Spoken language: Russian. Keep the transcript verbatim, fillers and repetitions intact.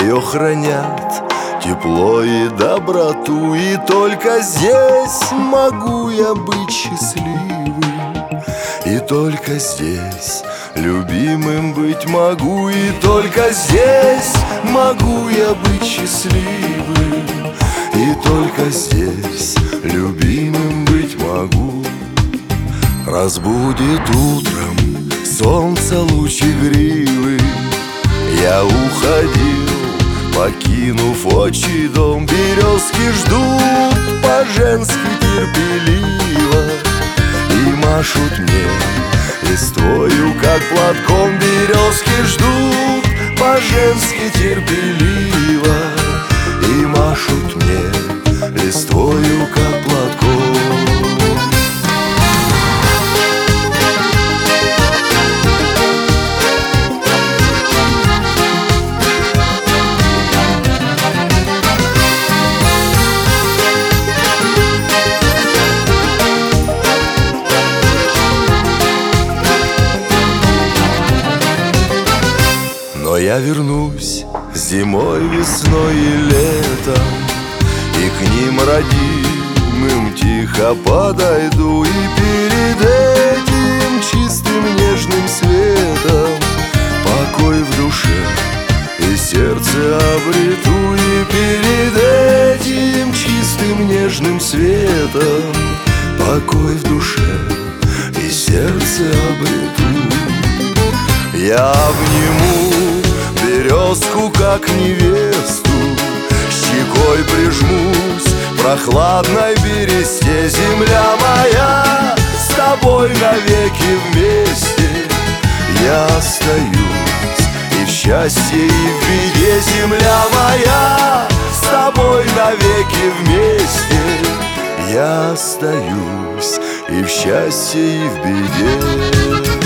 ее хранят тепло и доброту. И только здесь могу я быть счастливым, и только здесь любимым быть могу. И только здесь могу я быть счастливым, и только здесь любимым быть могу. Разбудит утром солнце луч игривый, я уходил, покинув отчий дом. Березки ждут по-женски терпеливо и машут мне листвою, как платком. Березки ждут по-женски терпеливо и машут мне листвою, как платком. Но я вернусь зимой, весной и летом, и к ним родимым тихо подойду. И перед этим чистым нежным светом покой в душе и сердце обрету. И перед этим чистым нежным светом покой в душе и сердце обрету. Я обниму березку, как невесту, щекой прижмусь к прохладной бересте. Земля моя, с тобой навеки вместе я остаюсь и в счастье, и в беде. Земля моя, с тобой навеки вместе я остаюсь и в счастье, и в беде.